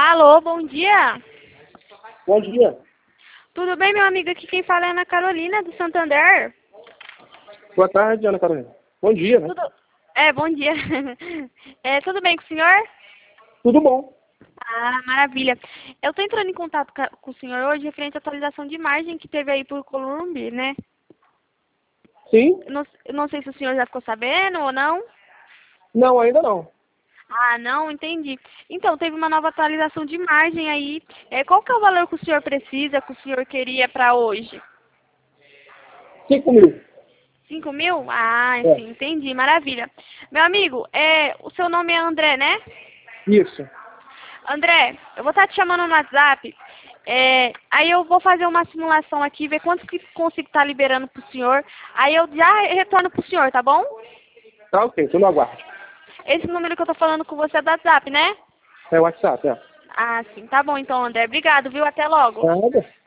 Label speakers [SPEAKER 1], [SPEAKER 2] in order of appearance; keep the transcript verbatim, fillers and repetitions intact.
[SPEAKER 1] Alô, bom dia.
[SPEAKER 2] Bom dia.
[SPEAKER 1] Tudo bem, meu amigo? Aqui quem fala é Ana Carolina, do Santander.
[SPEAKER 2] Boa tarde, Ana Carolina. Bom dia, né?
[SPEAKER 1] Tudo... É, bom dia. É, tudo bem com o senhor?
[SPEAKER 2] Tudo bom.
[SPEAKER 1] Ah, maravilha. Eu estou entrando em contato ca- com o senhor hoje referente à atualização de margem que teve aí por Columbi, né?
[SPEAKER 2] Sim?
[SPEAKER 1] Eu não, eu não sei se o senhor já ficou sabendo ou não.
[SPEAKER 2] Não, ainda não.
[SPEAKER 1] Ah, não, entendi. Então, teve uma nova atualização de margem aí. É, qual que é o valor que o senhor precisa, que o senhor queria para hoje?
[SPEAKER 2] Cinco mil.
[SPEAKER 1] Cinco mil? Ah,
[SPEAKER 2] É.
[SPEAKER 1] sim, entendi, maravilha. Meu amigo, é, o seu nome é André, né?
[SPEAKER 2] Isso.
[SPEAKER 1] André, eu vou estar te chamando no WhatsApp. É, aí eu vou fazer uma simulação aqui, ver quanto que consigo estar liberando pro senhor. Aí eu já retorno pro senhor, tá bom?
[SPEAKER 2] Tá ok, tô no aguardo.
[SPEAKER 1] Esse número que eu tô falando com você é do WhatsApp, né?
[SPEAKER 2] É o WhatsApp, é.
[SPEAKER 1] Ah, sim, tá bom então, André. Obrigado, viu? Até logo.
[SPEAKER 2] Nada.